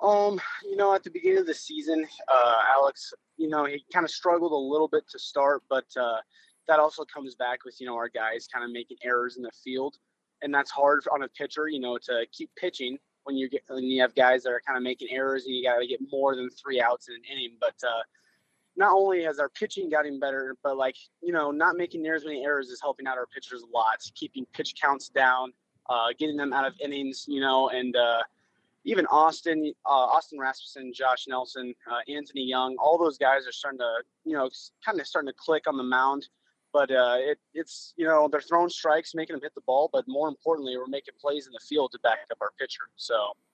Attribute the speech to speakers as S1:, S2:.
S1: At the beginning of the season, Alex, he kind of struggled a little bit to start, but that also comes back with, our guys kind of making errors in the field. And that's hard on a pitcher, to keep pitching when you have guys that are kind of making errors and you got to get more than 3 outs in an inning. But not only has our pitching gotten better, but not making near as many errors is helping out our pitchers a lot, keeping pitch counts down, getting them out of innings, and even Austin Rasmussen, Josh Nelson, Anthony Young, all those guys are starting to, kind of starting to click on the mound. But it's they're throwing strikes, making them hit the ball. But more importantly, we're making plays in the field to back up our pitcher. So